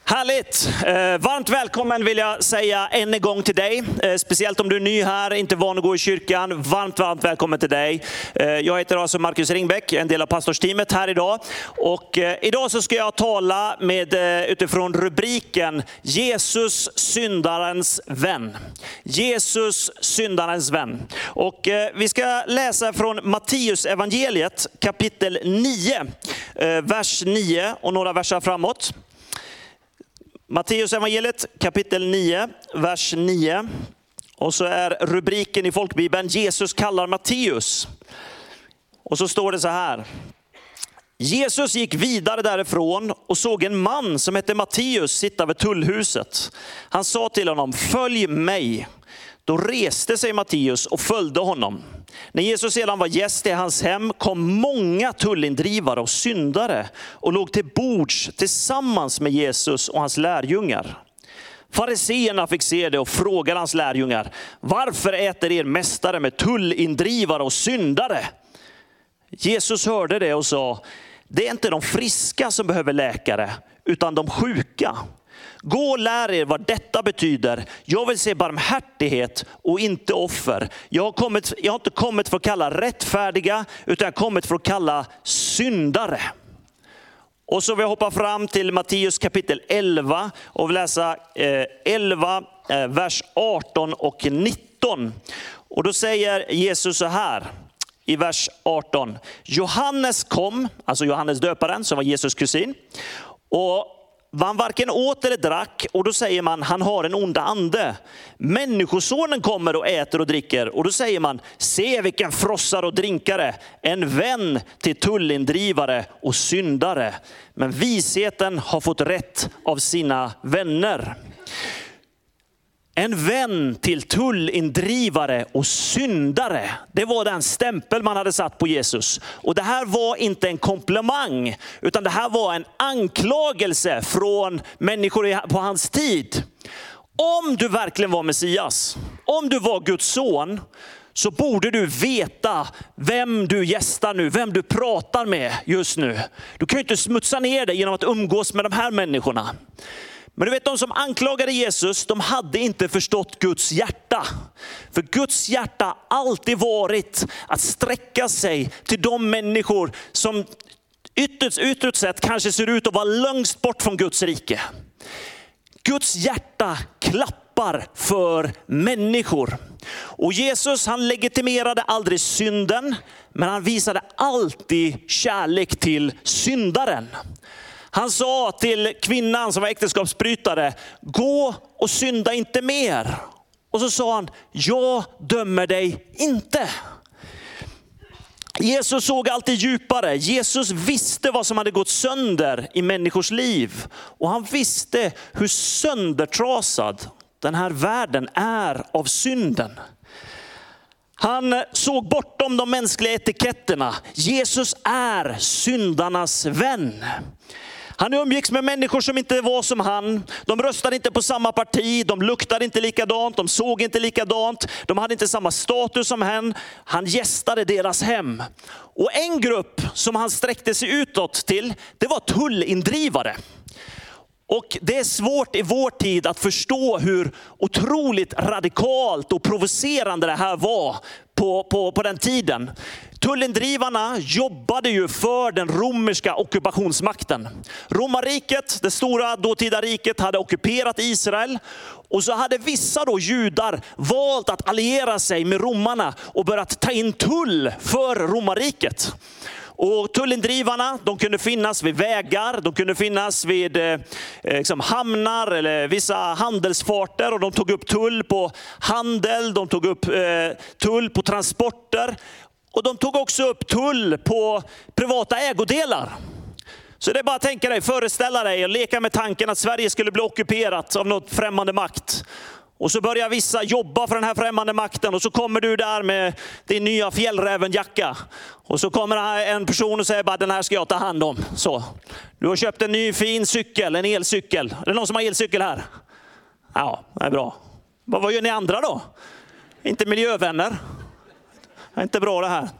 Härligt! Varmt välkommen vill jag säga än en gång till dig. Speciellt om du är ny här, inte van att gå i kyrkan. Varmt välkommen till dig. Jag heter alltså Marcus Ringbäck, en del av pastorsteamet här idag. Och idag så ska jag tala utifrån rubriken Jesus syndarens vän. Jesus syndarens vän. Och vi ska läsa från Matteus evangeliet kapitel 9, vers 9 och några verser framåt. Matteus evangeliet kapitel 9, vers 9. Och så är rubriken i folkbibeln Jesus kallar Matteus. Och så står det så här. Jesus gick vidare därifrån och såg en man som hette Matteus sitta vid tullhuset. Han sa till honom, följ mig. Då reste sig Matteus och följde honom. När Jesus sedan var gäst i hans hem kom många tullindrivare och syndare och låg till bords tillsammans med Jesus och hans lärjungar. Fariseerna fick se det och frågade hans lärjungar, varför äter er mästare med tullindrivare och syndare? Jesus hörde det och sa, det är inte de friska som behöver läkare utan de sjuka. Gå och lär er vad detta betyder. Jag vill se barmhärtighet och inte offer. Jag har inte kommit för att kalla rättfärdiga utan jag har kommit för att kalla syndare. Och så vill jag hoppa fram till Matteus kapitel 11 och läsa 11 vers 18 och 19. Och då säger Jesus så här i vers 18. Johannes kom, alltså Johannes döparen som var Jesus kusin. Och man varken åt eller drack och då säger man han har en onda ande. Människosonen kommer och äter och dricker och då säger man se vilken frossare och drinkare. En vän till tullindrivare och syndare. Men visheten har fått rätt av sina vänner. En vän till tullindrivare och syndare. Det var den stämpel man hade satt på Jesus. Och det här var inte en komplimang. Utan det här var en anklagelse från människor på hans tid. Om du verkligen var Messias. Om du var Guds son. Så borde du veta vem du gästar nu. Vem du pratar med just nu. Du kan ju inte smutsa ner dig genom att umgås med de här människorna. Men du vet, de som anklagade Jesus, de hade inte förstått Guds hjärta. För Guds hjärta har alltid varit att sträcka sig till de människor som ytterst sett kanske ser ut att vara längst bort från Guds rike. Guds hjärta klappar för människor. Och Jesus han legitimerade aldrig synden, men han visade alltid kärlek till syndaren. Han sa till kvinnan som var äktenskapsbrytare, gå och synda inte mer. Och så sa han, jag dömer dig inte. Jesus såg alltid djupare. Jesus visste vad som hade gått sönder i människors liv. Och han visste hur söndertrasad den här världen är av synden. Han såg bortom de mänskliga etiketterna. Jesus är syndarnas vän. Han umgicks med människor som inte var som han. De röstade inte på samma parti. De luktade inte likadant. De såg inte likadant. De hade inte samma status som han. Han gästade deras hem. Och en grupp som han sträckte sig utåt till, det var tullindrivare. Och det är svårt i vår tid att förstå hur otroligt radikalt och provocerande det här var på den tiden. Tullindrivarna jobbade ju för den romerska ockupationsmakten. Romarriket, det stora dåtida riket, hade ockuperat Israel. Och så hade vissa då judar valt att alliera sig med romarna och börjat ta in tull för romarriket. Och tullindrivarna, de kunde finnas vid vägar, de kunde finnas vid hamnar eller vissa handelsfarter. Och de tog upp tull på handel, de tog upp tull på transporter. Och de tog också upp tull på privata ägodelar. Så det är bara att tänka dig, föreställa dig och leka med tanken att Sverige skulle bli ockuperat av något främmande makt. Och så börjar vissa jobba för den här främmande makten. Och så kommer du där med din nya fjällrävenjacka. Och så kommer en person och säger bara, den här ska jag ta hand om. Så. Du har köpt en ny fin cykel, en elcykel. Är det någon som har elcykel här? Ja, det är bra. Vad gör ni andra då? Inte miljövänner. Det är inte bra det här.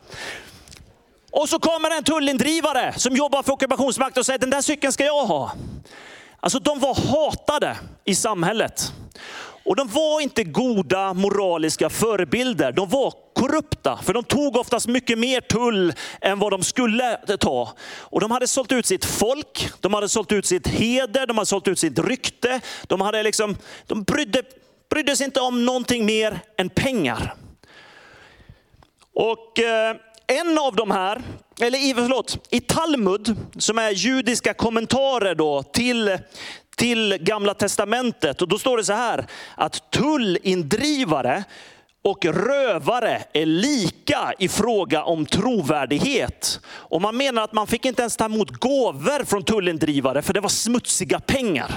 Och så kommer en tullindrivare som jobbar för ockupationsmakt och säger, den där cykeln ska jag ha. Alltså de var hatade i samhället. Och de var inte goda moraliska förebilder. De var korrupta, för de tog oftast mycket mer tull än vad de skulle ta. Och de hade sålt ut sitt folk, de hade sålt ut sitt heder, de hade sålt ut sitt rykte. De brydde sig inte om någonting mer än pengar. Och en av de här, i Talmud, som är judiska kommentarer då till Gamla testamentet. Och då står det så här, att tullindrivare och rövare är lika i fråga om trovärdighet. Och man menar att man fick inte ens ta emot gåvor från tullindrivare, för det var smutsiga pengar.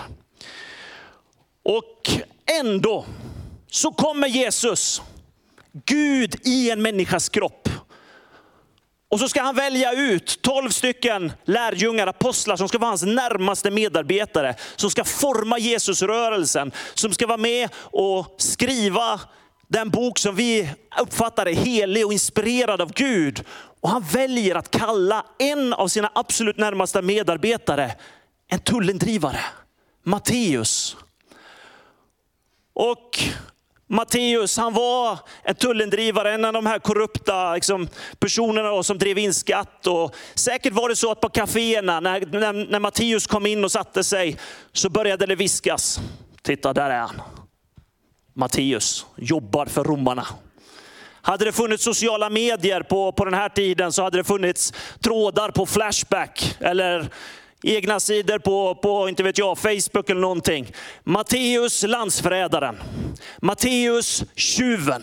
Och ändå så kommer Jesus, Gud i en människas kropp. Och så ska han välja ut 12 stycken lärjungar, apostlar, som ska vara hans närmaste medarbetare. Som ska forma Jesusrörelsen. Som ska vara med och skriva den bok som vi uppfattar är helig och inspirerad av Gud. Och han väljer att kalla en av sina absolut närmaste medarbetare en tullindrivare. Matteus. Och Matteus, han var en tullindrivare, en av de här korrupta personerna då, som drev in skatt. Och säkert var det så att på kaféerna, när Matteus kom in och satte sig, så började det viskas. Titta, där är han. Matteus jobbar för romarna. Hade det funnits sociala medier på den här tiden, så hade det funnits trådar på Flashback eller egna sidor på inte vet jag, Facebook eller någonting. Matteus landsförrädaren. Matteus tjuven.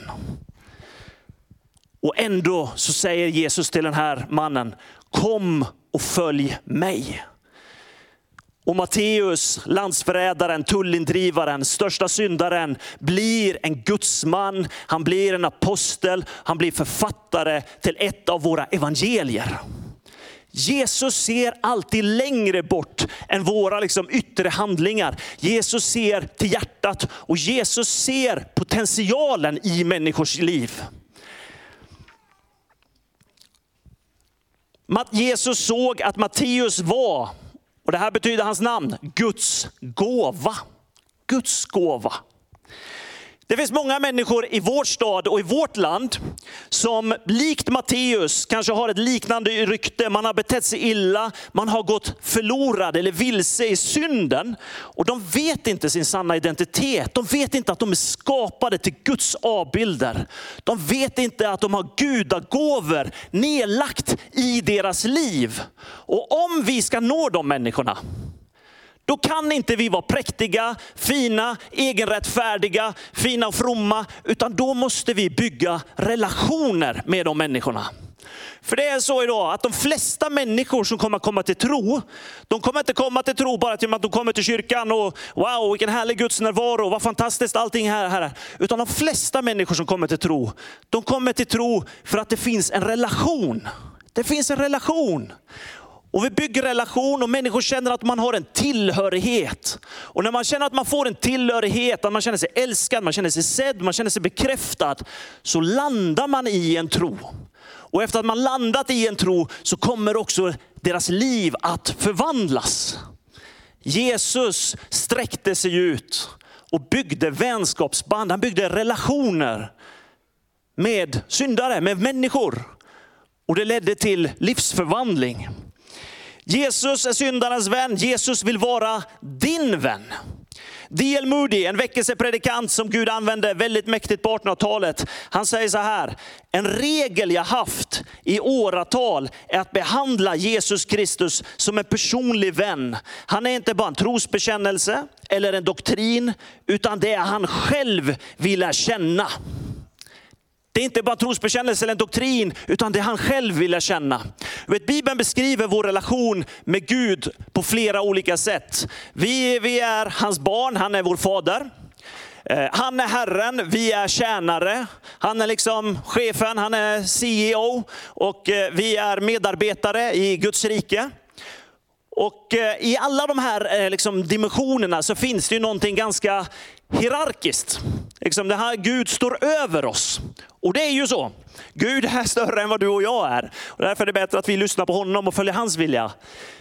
Och ändå så säger Jesus till den här mannen, kom och följ mig. Och Matteus, landsförrädaren, tullindrivaren, största syndaren, blir en gudsman. Han blir en apostel. Han blir författare till ett av våra evangelier. Jesus ser alltid längre bort än våra yttre handlingar. Jesus ser till hjärtat och Jesus ser potentialen i människors liv. Jesus såg att Matteus var, och det här betyder hans namn, Guds gåva. Guds gåva. Det finns många människor i vår stad och i vårt land som likt Matteus kanske har ett liknande rykte. Man har betett sig illa, man har gått förlorad eller vilse i synden. Och de vet inte sin sanna identitet. De vet inte att de är skapade till Guds avbilder. De vet inte att de har gudagåvor nedlagt i deras liv. Och om vi ska nå de människorna, då kan inte vi vara präktiga, fina, egenrättfärdiga, fina och fromma. Utan då måste vi bygga relationer med de människorna. För det är så idag att de flesta människor som kommer komma till tro, de kommer inte komma till tro bara till att de kommer till kyrkan och wow, vilken härlig Guds närvaro, vad fantastiskt allting här. Utan de flesta människor som kommer till tro, de kommer till tro för att det finns en relation. Det finns en relation. Och vi bygger relation och människor känner att man har en tillhörighet. Och när man känner att man får en tillhörighet, att man känner sig älskad, man känner sig sedd, man känner sig bekräftad, så landar man i en tro. Och efter att man landat i en tro så kommer också deras liv att förvandlas. Jesus sträckte sig ut och byggde vänskapsband. Han byggde relationer med syndare, med människor. Och det ledde till livsförvandling. Jesus är syndarens vän. Jesus vill vara din vän. D.L. Moody, en väckelsepredikant som Gud använde väldigt mäktigt på 1800-talet. Han säger så här: en regel jag haft i åratal är att behandla Jesus Kristus som en personlig vän. Han är inte bara en trosbekännelse eller en doktrin, utan det är han själv vill lära känna. Det är inte bara trosbekännelse eller en doktrin, utan det han själv vill känna. Bibeln beskriver vår relation med Gud på flera olika sätt. Vi är hans barn, han är vår fader. Han är Herren, vi är tjänare. Han är chefen, han är CEO. Och vi är medarbetare i Guds rike. Och i alla de här dimensionerna så finns det ju någonting ganska hierarkiskt. Det här Gud står över oss. Och det är ju så. Gud är större än vad du och jag är. Och därför är det bättre att vi lyssnar på honom och följer hans vilja.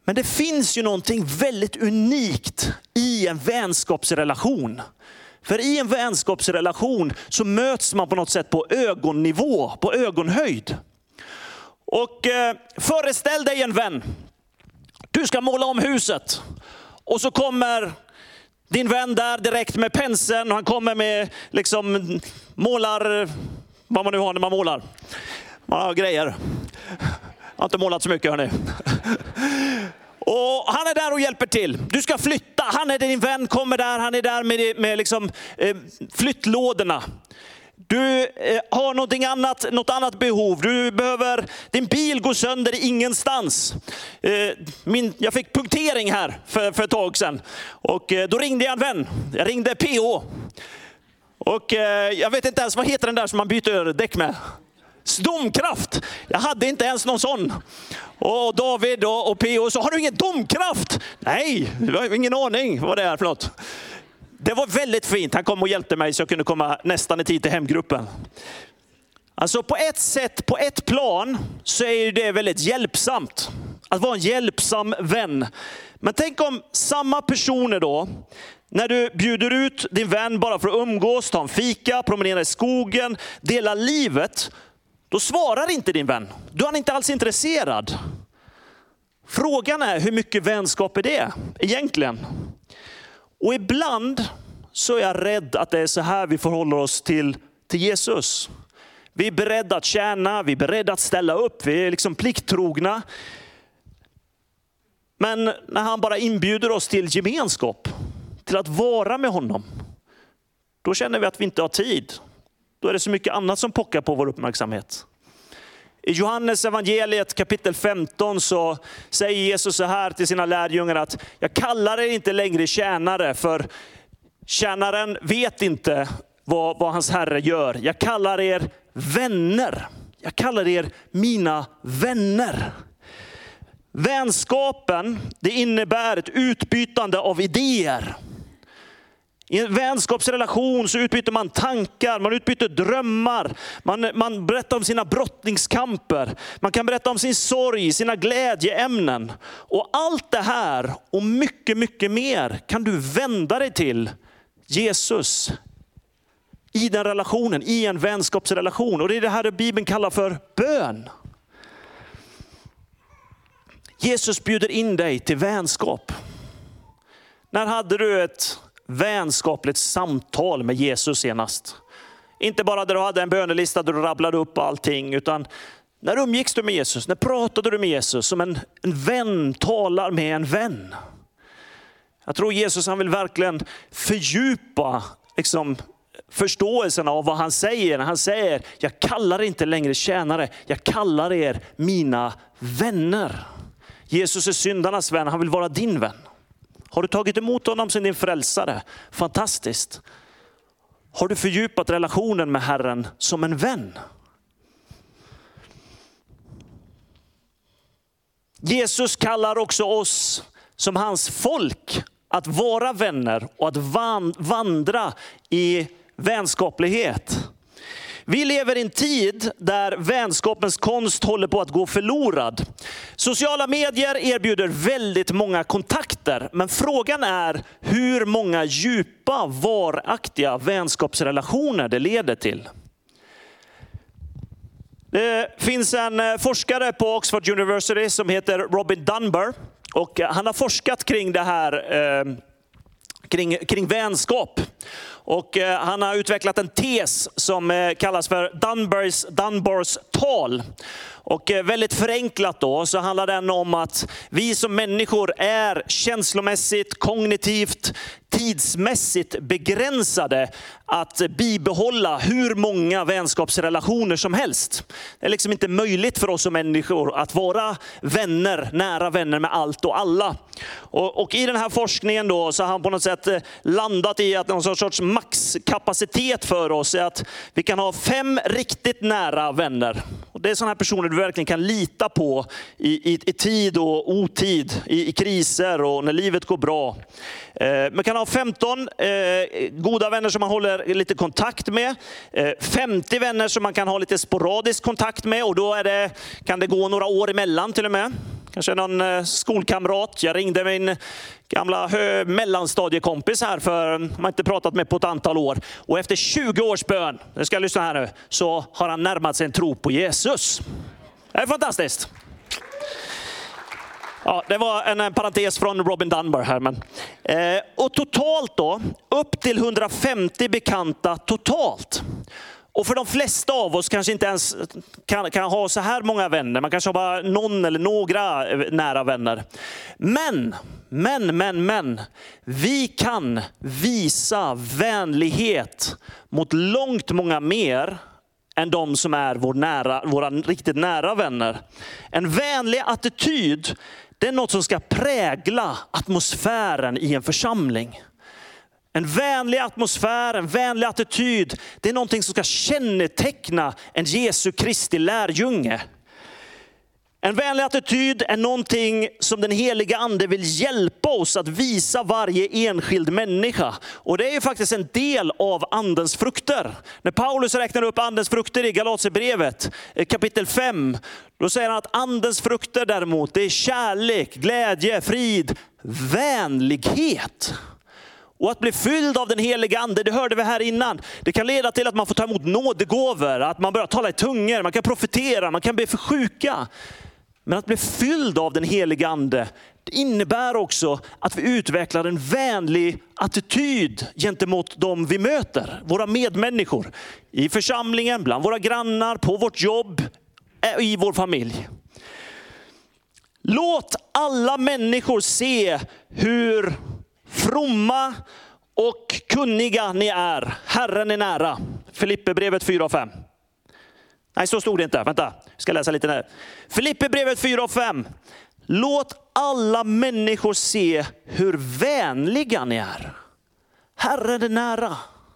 Men det finns ju någonting väldigt unikt i en vänskapsrelation. För i en vänskapsrelation så möts man på något sätt på ögonnivå, på ögonhöjd. Och föreställ dig en vän. Du ska måla om huset. Och så kommer din vän där direkt med penseln. Och han kommer med liksom målar, vad man nu har när man målar. Man har grejer. Jag har inte målat så mycket, hörni. Och han är där och hjälper till. Du ska flytta. Han är din vän, kommer där. Han är där med liksom, flyttlådorna. Du har något annat behov. Din bil går sönder ingenstans. Jag fick punktering här för ett tag sedan. Och då ringde jag en vän. Jag ringde PO. Och jag vet inte ens, vad heter den där som man byter däck med? Domkraft. Jag hade inte ens någon sån. Och David och PO så har du ingen domkraft? Nej, jag har ingen aning vad det är för något. Det var väldigt fint. Han kom och hjälpte mig så jag kunde komma nästan i tid till hemgruppen. Alltså på ett sätt, på ett plan så är det väldigt hjälpsamt. Att vara en hjälpsam vän. Men tänk om samma personer då, när du bjuder ut din vän bara för att umgås, ta en fika, promenera i skogen, dela livet. Då svarar inte din vän. Då är han inte alls intresserad. Frågan är hur mycket vänskap är det egentligen? Och ibland så är jag rädd att det är så här vi förhåller oss till Jesus. Vi är beredda att tjäna, vi är beredda att ställa upp, vi är liksom plikttrogna. Men när han bara inbjuder oss till gemenskap, till att vara med honom, då känner vi att vi inte har tid. Då är det så mycket annat som pockar på vår uppmärksamhet. I Johannes evangeliet kapitel 15 så säger Jesus så här till sina lärjungar att jag kallar er inte längre tjänare, för tjänaren vet inte vad hans herre gör. Jag kallar er vänner. Jag kallar er mina vänner. Vänskapen, det innebär ett utbytande av idéer. I en vänskapsrelation så utbyter man tankar, man utbyter drömmar, man berättar om sina brottningskamper, man kan berätta om sin sorg, sina glädjeämnen. Och allt det här och mycket, mycket mer kan du vända dig till Jesus i den relationen, i en vänskapsrelation. Och det är det här Bibeln kallar för bön. Jesus bjuder in dig till vänskap. När hade du ett vänskapligt samtal med Jesus senast? Inte bara där du hade en bönelista där du rabblade upp allting, utan när umgicks du med Jesus? När pratade du med Jesus som en vän talar med en vän? Jag tror Jesus, han vill verkligen fördjupa förståelsen av vad han säger. När han säger, jag kallar inte längre tjänare, jag kallar er mina vänner. Jesus är syndarnas vän, han vill vara din vän. Har du tagit emot honom som din frälsare? Fantastiskt. Har du fördjupat relationen med Herren som en vän? Jesus kallar också oss som hans folk att vara vänner och att vandra i vänskaplighet. Vi lever i en tid där vänskapens konst håller på att gå förlorad. Sociala medier erbjuder väldigt många kontakter, men frågan är hur många djupa, varaktiga vänskapsrelationer det leder till. Det finns en forskare på Oxford University som heter Robin Dunbar, och han har forskat kring det här, kring vänskap. Och han har utvecklat en tes som kallas för Dunbars tal. Och väldigt förenklat då så handlar den om att vi som människor är känslomässigt, kognitivt, tidsmässigt begränsade att bibehålla hur många vänskapsrelationer som helst. Det är liksom inte möjligt för oss som människor att vara vänner, nära vänner med allt och alla. Och i den här forskningen då så har han på något sätt landat i att någon sorts maxkapacitet för oss är att vi kan ha 5 riktigt nära vänner. Och det är sådana här personer du verkligen kan lita på i tid och otid, i kriser och när livet går bra. Man kan ha 15 goda vänner som man håller lite kontakt med. 50 vänner som man kan ha lite sporadisk kontakt med, och då kan det gå några år emellan till och med. Kanske någon skolkamrat. Jag ringde min gamla mellanstadiekompis här för man har inte pratat med på ett antal år. Och efter 20 års bön, nu ska jag lyssna här nu, så har han närmat sig en tro på Jesus. Det är fantastiskt. Ja, det var en parentes från Robin Dunbar här. Men. Och totalt då, upp till 150 bekanta totalt. Och för de flesta av oss kanske inte ens kan ha så här många vänner. Man kanske har bara någon eller några nära vänner. Men. Vi kan visa vänlighet mot långt många mer än de som är våra riktigt nära vänner. En vänlig attityd, det är något som ska prägla atmosfären i en församling. En vänlig atmosfär, en vänlig attityd, det är någonting som ska känneteckna en Jesu Kristi lärjunge. En vänlig attityd är någonting som den heliga ande vill hjälpa oss att visa varje enskild människa. Och det är ju faktiskt en del av andens frukter. När Paulus räknar upp andens frukter i Galaterbrevet kapitel 5, då säger han att andens frukter däremot, det är kärlek, glädje, frid, vänlighet. Och att bli fylld av den heliga ande, det hörde vi här innan. Det kan leda till att man får ta emot nådegåvor, att man börjar tala i tungor, man kan profetera, man kan be för sjuka. Men att bli fylld av den heliga ande, det innebär också att vi utvecklar en vänlig attityd gentemot dem vi möter. Våra medmänniskor i församlingen, bland våra grannar, på vårt jobb, i vår familj. Låt alla människor se hur fromma och kunniga ni är. Herren är nära. Filipperbrevet 4:5. Nej, så stod det inte. Vänta, jag ska läsa lite där. Filipperbrevet 4:5. Låt alla människor se hur vänliga ni är. Herren är nära.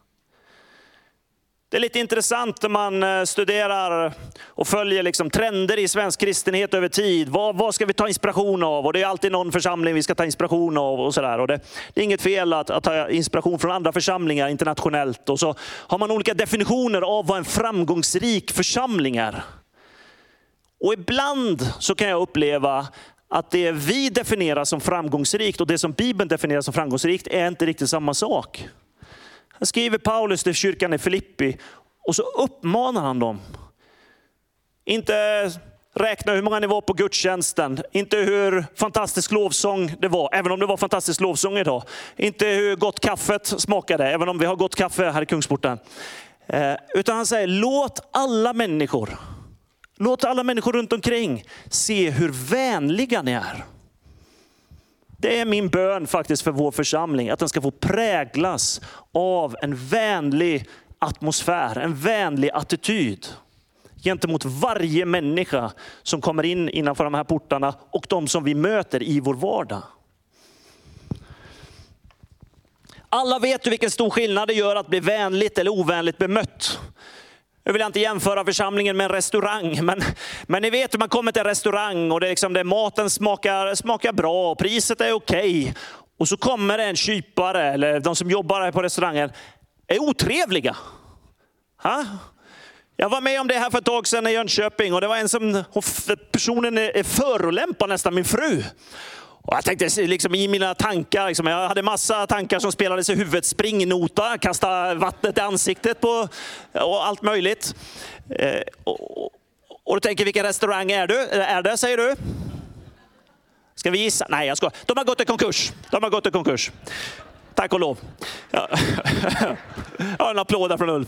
Det är lite intressant när man studerar och följer liksom trender i svensk kristenhet över tid. Vad ska vi ta inspiration av? Och det är alltid någon församling vi ska ta inspiration av och sådär. Och det är inget fel att ta inspiration från andra församlingar internationellt. Och så har man olika definitioner av vad en framgångsrik församling är. Och ibland så kan jag uppleva att det vi definierar som framgångsrikt och det som Bibeln definierar som framgångsrikt är inte riktigt samma sak. Han skriver Paulus till kyrkan i Filippi och så uppmanar han dem. Inte räkna hur många ni var på gudstjänsten. Inte hur fantastisk lovsång det var, även om det var fantastisk lovsång idag. Inte hur gott kaffet smakade, även om vi har gott kaffe här i Kungsporten. Utan han säger, låt alla människor runt omkring se hur vänliga ni är. Det är min bön faktiskt för vår församling. Att den ska få präglas av en vänlig atmosfär. En vänlig attityd. Gentemot varje människa som kommer in innanför de här portarna. Och de som vi möter i vår vardag. Alla vet ju vilken stor skillnad det gör att bli vänligt eller ovänligt bemött. Jag vill inte jämföra församlingen med en restaurang. Men ni vet hur man kommer till en restaurang och det är liksom det, maten smakar bra och priset är okej. Och så kommer en kypare eller de som jobbar här på restaurangen är otrevliga. Ha? Jag var med om det här för ett tag sedan i Jönköping och det var personen förolämpar nästan min fru. Och jag tänkte liksom i mina tankar, liksom, jag hade massa tankar som spelades i huvudet. Springnota, kasta vattnet i ansiktet på och allt möjligt. Och du tänker, vilken restaurang är det, säger du? Ska vi gissa? Nej, jag ska. De har gått i konkurs. Tack och lov. Ja. Jag har en applåd där från Ulf.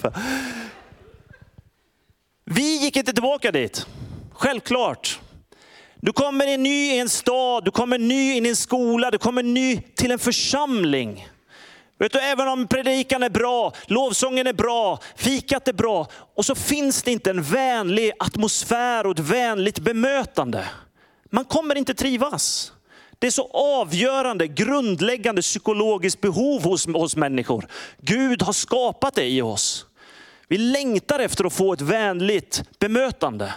Vi gick inte tillbaka dit. Självklart. Du kommer in ny i en stad, du kommer ny in i en skola, du kommer ny till en församling. Vet du, även om predikan är bra, lovsången är bra, fikat är bra. Och så finns det inte en vänlig atmosfär och ett vänligt bemötande. Man kommer inte trivas. Det är så avgörande, grundläggande psykologiskt behov hos människor. Gud har skapat det i oss. Vi längtar efter att få ett vänligt bemötande.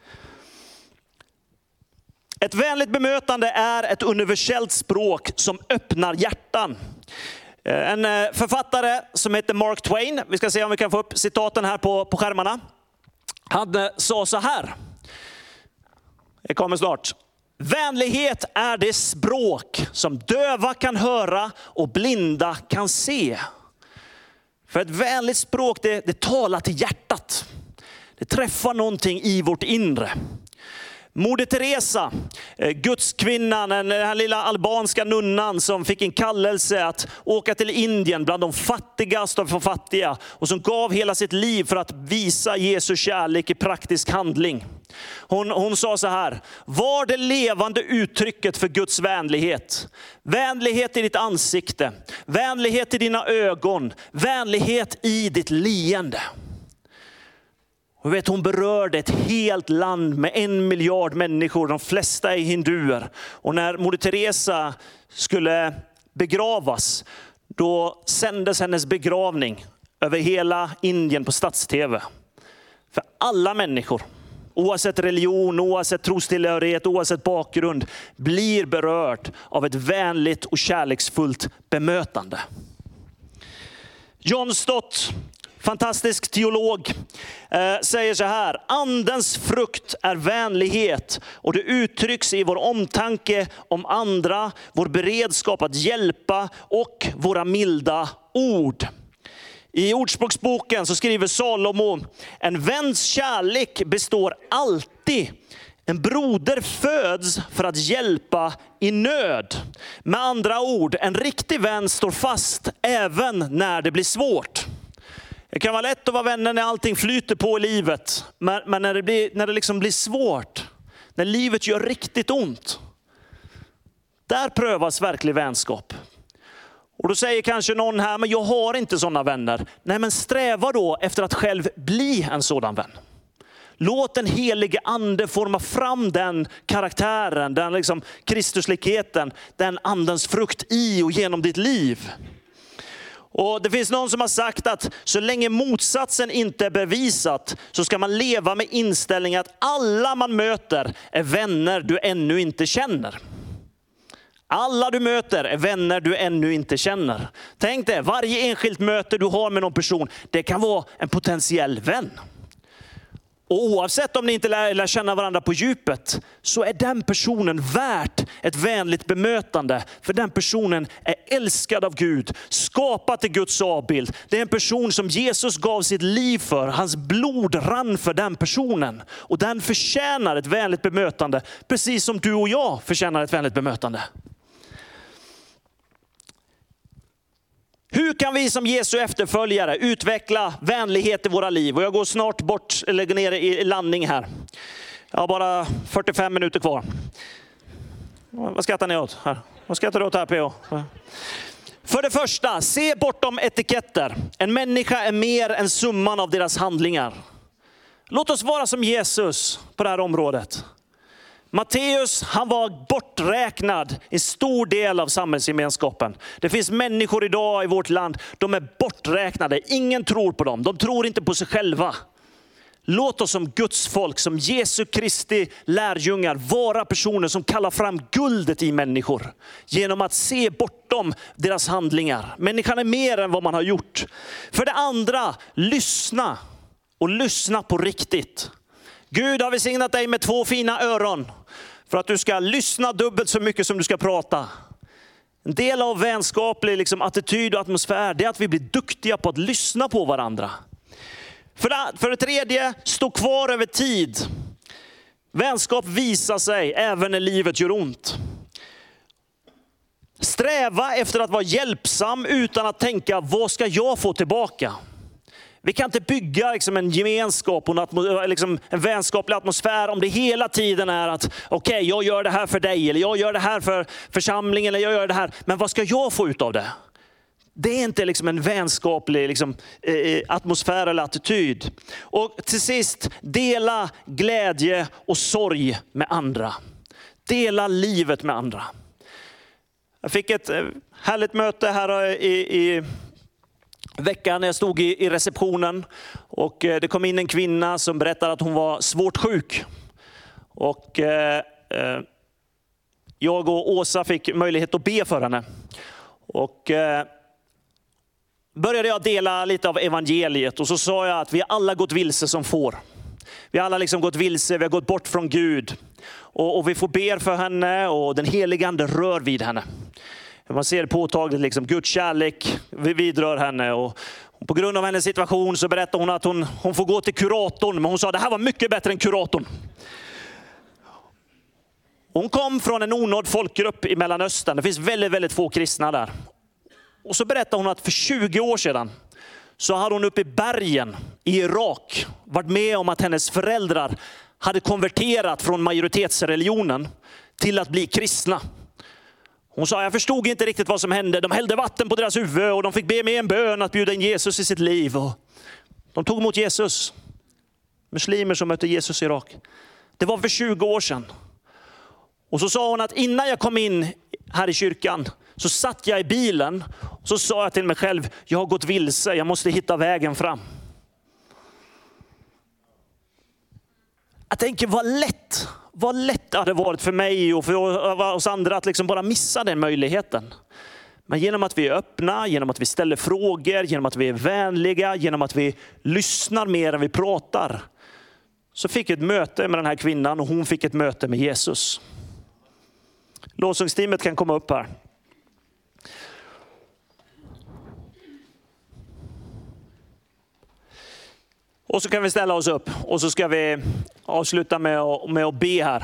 Ett vänligt bemötande är ett universellt språk som öppnar hjärtan. En författare som heter Mark Twain, vi ska se om vi kan få upp citaten här på skärmarna. Han sa så här, det kommer snart. Vänlighet är det språk som döva kan höra och blinda kan se. För ett vänligt språk, det talar till hjärtat. Det träffar någonting i vårt inre. Moder Teresa, gudskvinnan, den här lilla albanska nunnan som fick en kallelse att åka till Indien bland de fattigaste av fattiga. Och som gav hela sitt liv för att visa Jesu kärlek i praktisk handling. Hon sa så här: var det levande uttrycket för Guds vänlighet. Vänlighet i ditt ansikte, vänlighet i dina ögon, vänlighet i ditt leende. Och vet, hon berörde ett helt land med 1 miljard människor, de flesta är hinduer. Och när Moder Teresa skulle begravas, då sändes hennes begravning över hela Indien på stats-tv. För alla människor, oavsett religion, oavsett trostillhörighet, oavsett bakgrund, blir berörd av ett vänligt och kärleksfullt bemötande. John Stott, fantastisk teolog, säger så här: andens frukt är vänlighet och det uttrycks i vår omtanke om andra, vår beredskap att hjälpa och våra milda ord. I Ordspråksboken så skriver Salomo: en väns kärlek består alltid. En broder föds för att hjälpa i nöd. Med andra ord, en riktig vän står fast även när det blir svårt. Det kan vara lätt att vara vänner när allting flyter på i livet. Men när det liksom blir svårt, när livet gör riktigt ont, där prövas verklig vänskap. Och då säger kanske någon här: men jag har inte sådana vänner. Nej, men sträva då efter att själv bli en sådan vän. Låt den helige ande forma fram den karaktären, den liksom Kristuslikheten, den andens frukt i och genom ditt liv. Och det finns någon som har sagt att så länge motsatsen inte är bevisat så ska man leva med inställningen att alla man möter är vänner du ännu inte känner. Alla du möter är vänner du ännu inte känner. Tänk dig, varje enskilt möte du har med någon person, det kan vara en potentiell vän. Och oavsett om ni inte lär känna varandra på djupet, så är den personen värt ett vänligt bemötande. För den personen är älskad av Gud, skapad till Guds avbild. Det är en person som Jesus gav sitt liv för. Hans blod rann för den personen. Och den förtjänar ett vänligt bemötande, precis som du och jag förtjänar ett vänligt bemötande. Hur kan vi som Jesu efterföljare utveckla vänlighet i våra liv? Och jag går snart bort, eller går ner i landning här. Jag har bara 45 minuter kvar. Vad skrattar ni åt här? Vad skrattar du åt här, P.O.? För det första, se bortom etiketter. En människa är mer än summan av deras handlingar. Låt oss vara som Jesus på det här området. Matteus, han var borträknad i stor del av samhällsgemenskapen. Det finns människor idag i vårt land, de är borträknade. Ingen tror på dem, de tror inte på sig själva. Låt oss som Guds folk, som Jesu Kristi lärjungar, vara personer som kallar fram guldet i människor. Genom att se bortom deras handlingar. Människan är mer än vad man har gjort. För det andra, lyssna. Och lyssna på riktigt. Gud har välsignat dig med 2 fina öron för att du ska lyssna dubbelt så mycket som du ska prata. En del av vänskaplig attityd och atmosfär, det är att vi blir duktiga på att lyssna på varandra. För det tredje, stå kvar över tid. Vänskap visar sig även när livet gör ont. Sträva efter att vara hjälpsam utan att tänka, vad ska jag få tillbaka? Vi kan inte bygga en gemenskap och en vänskaplig atmosfär om det hela tiden är att okej, jag gör det här för dig, eller jag gör det här för församlingen, eller jag gör det här. Men vad ska jag få ut av det? Det är inte en vänskaplig atmosfär eller attityd. Och till sist, dela glädje och sorg med andra. Dela livet med andra. Jag fick ett härligt möte här i veckan när jag stod i receptionen, och det kom in en kvinna som berättade att hon var svårt sjuk. Och jag och Åsa fick möjlighet att be för henne. Och började jag dela lite av evangeliet, och så sa jag att vi alla gått vilse som får. Vi har alla liksom gått vilse, vi har gått bort från Gud. Och vi får ber för henne och den heliga ande rör vid henne. Man ser påtagligt liksom Guds kärlek vidrör henne. Och på grund av hennes situation så berättar hon att hon får gå till kuratorn. Men hon sa det här var mycket bättre än kuratorn. Hon kom från en onådd folkgrupp i Mellanöstern. Det finns väldigt, väldigt få kristna där. Och så berättar hon att för 20 år sedan så hade hon uppe i bergen i Irak varit med om att hennes föräldrar hade konverterat från majoritetsreligionen till att bli kristna. Hon sa, jag förstod inte riktigt vad som hände. De hällde vatten på deras huvud och de fick be med en bön att bjuda in Jesus i sitt liv. Och de tog emot Jesus. Muslimer som mötte Jesus i Irak. Det var för 20 år sedan. Och så sa hon att innan jag kom in här i kyrkan så satt jag i bilen. Och så sa jag till mig själv, jag har gått vilse, jag måste hitta vägen fram. Jag tänker vad lätt det hade varit för mig och för oss andra att liksom bara missa den möjligheten. Men genom att vi är öppna, genom att vi ställer frågor, genom att vi är vänliga, genom att vi lyssnar mer än vi pratar. Så fick jag ett möte med den här kvinnan och hon fick ett möte med Jesus. Lovsångsteamet kan komma upp här. Och så kan vi ställa oss upp och så ska vi avsluta med att be här.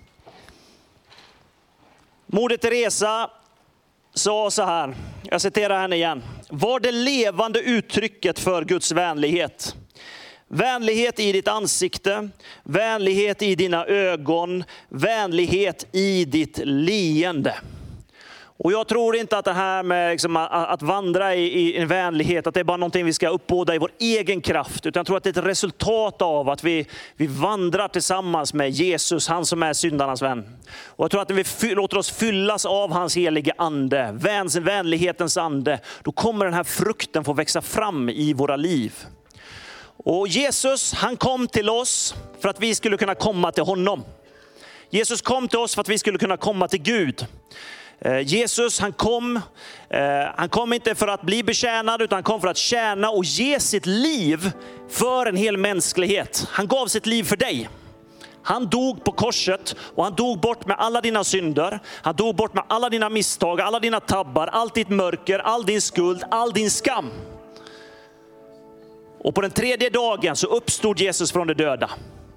Moder Teresa sa så här, jag citerar henne igen. Var det levande uttrycket för Guds vänlighet. Vänlighet i ditt ansikte, vänlighet i dina ögon, vänlighet i ditt leende. Och jag tror inte att det här med liksom att vandra i en vänlighet, att det är bara någonting vi ska uppbåda i vår egen kraft. Utan jag tror att det är ett resultat av att vi vandrar tillsammans med Jesus, han som är syndarnas vän. Och jag tror att när vi låter oss fyllas av hans heliga ande, vänlighetens ande, då kommer den här frukten få växa fram i våra liv. Och Jesus, han kom till oss för att vi skulle kunna komma till honom. Jesus kom till oss för att vi skulle kunna komma till Gud. Jesus, han kom inte för att bli betjänad, utan han kom för att tjäna och ge sitt liv för en hel mänsklighet. Han gav sitt liv för dig. Han dog på korset och han dog bort med alla dina synder. Han dog bort med alla dina misstag, alla dina tabbar, allt ditt mörker, all din skuld, all din skam. Och på den 3:e dagen så uppstod Jesus från de döda.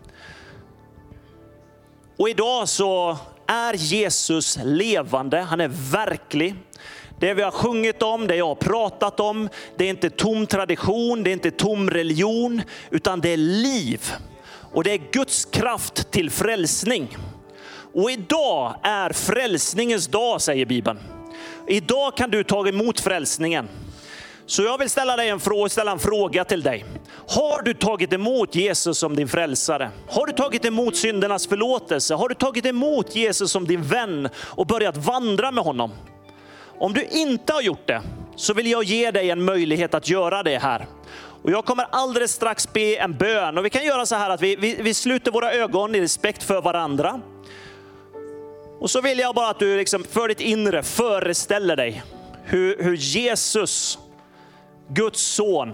Och idag så är Jesus levande, han är verklig. Det vi har sjungit om, det jag har pratat om, det är inte tom tradition, det är inte tom religion, utan det är liv. Och det är Guds kraft till frälsning. Och idag är frälsningens dag, säger Bibeln. Idag kan du ta emot frälsningen. Så jag vill ställa en fråga till dig. Har du tagit emot Jesus som din frälsare? Har du tagit emot syndernas förlåtelse? Har du tagit emot Jesus som din vän och börjat vandra med honom? Om du inte har gjort det, så vill jag ge dig en möjlighet att göra det här. Och jag kommer alldeles strax be en bön. Och vi kan göra så här att vi sluter våra ögon i respekt för varandra. Och så vill jag bara att du liksom för ditt inre föreställer dig hur Jesus, Guds son,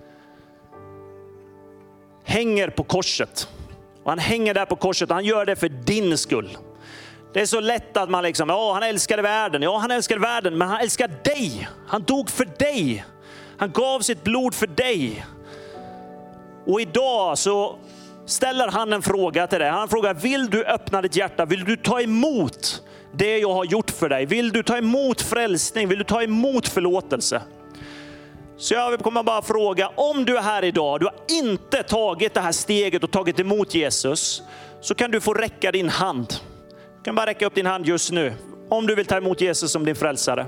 hänger på korset. Och han hänger där på korset och han gör det för din skull. Det är så lätt att man liksom, han älskade världen. Ja, han älskar världen, men han älskar dig. Han dog för dig. Han gav sitt blod för dig. Och idag så ställer han en fråga till dig. Han frågar, vill du öppna ditt hjärta? Vill du ta emot det jag har gjort för dig? Vill du ta emot frälsning? Vill du ta emot förlåtelse? Så jag kommer bara fråga, om du är här idag, du har inte tagit det här steget och tagit emot Jesus, så kan du få räcka din hand. Du kan bara räcka upp din hand just nu, om du vill ta emot Jesus som din frälsare.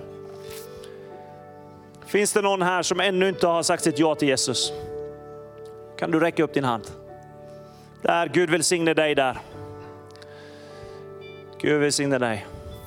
Finns det någon här som ännu inte har sagt sitt ja till Jesus? Kan du räcka upp din hand? Där, Gud välsigne dig där. Gud välsigne dig.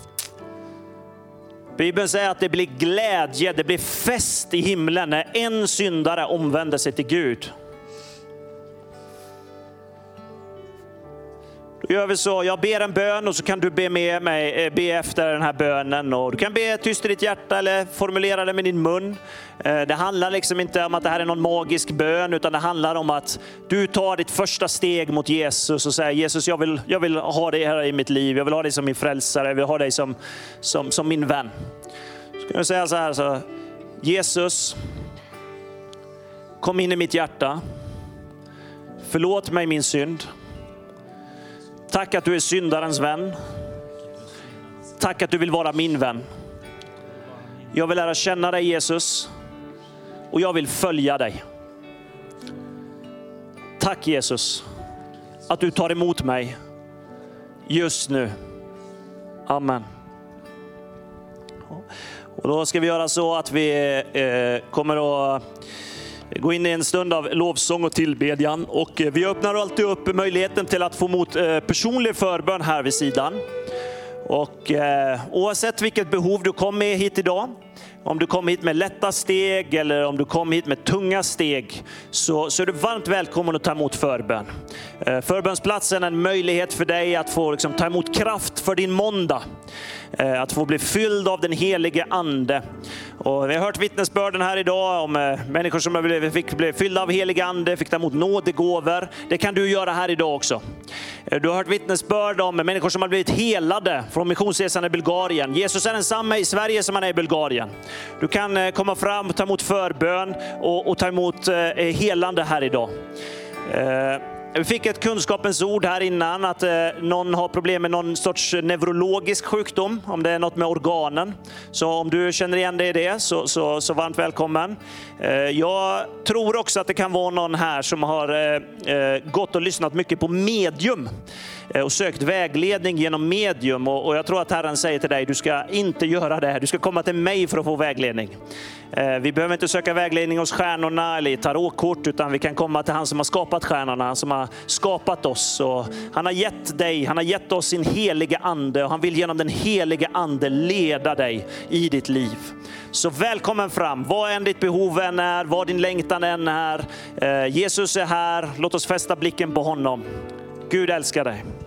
Bibeln säger att det blir glädje, det blir fest i himlen när en syndare omvänder sig till Gud. Då gör vi så, jag ber en bön och så kan du be med mig, be efter den här bönen. Och du kan be tyst i ditt hjärta eller formulera det med din mun. Det handlar liksom inte om att det här är någon magisk bön, utan det handlar om att du tar ditt första steg mot Jesus och säger: Jesus, jag vill ha dig här i mitt liv. Jag vill ha dig som min frälsare. Jag vill ha dig som min vän. Så kan jag säga så här: så, Jesus, kom in i mitt hjärta. Förlåt mig min synd. Tack att du är syndarens vän. Tack att du vill vara min vän. Jag vill lära känna dig, Jesus. Och jag vill följa dig. Tack, Jesus, att du tar emot mig just nu. Amen. Och då ska vi göra så att vi kommer att gå in i en stund av lovsång och tillbedjan. Och vi öppnar alltid upp möjligheten till att få emot personlig förbön här vid sidan. Och oavsett vilket behov du kom med hit idag, om du kom hit med lätta steg eller om du kom hit med tunga steg, så är du varmt välkommen att ta emot förbön. Förbönsplatsen är en möjlighet för dig att få ta emot kraft för din måndag. Att få bli fylld av den helige ande. Och vi har hört vittnesbörden här idag om människor som fick bli fyllda av helige ande, fick ta emot nådegåvor. Det kan du göra här idag också. Du har hört vittnesbörd om människor som har blivit helade från missionsresan i Bulgarien. Jesus är densamma i Sverige som han är i Bulgarien. Du kan komma fram och ta emot förbön och ta emot helande här idag. Vi fick ett kunskapens ord här innan att någon har problem med någon sorts neurologisk sjukdom, om det är något med organen. Så om du känner igen dig i det så varmt välkommen. Jag tror också att det kan vara någon här som har gått och lyssnat mycket på medium och sökt vägledning genom medium. Och jag tror att Herren säger till dig: du ska inte göra det här. Du ska komma till mig för att få vägledning. Vi behöver inte söka vägledning hos stjärnorna eller i tarotkort, utan vi kan komma till han som har skapat stjärnorna, han som har skapat oss. Och han har gett oss sin heliga ande, och han vill genom den heliga ande leda dig i ditt liv. Så välkommen fram, vad än ditt behov än är, vad din längtan än är. Jesus är här, låt oss fästa blicken på honom. Gud älskar dig.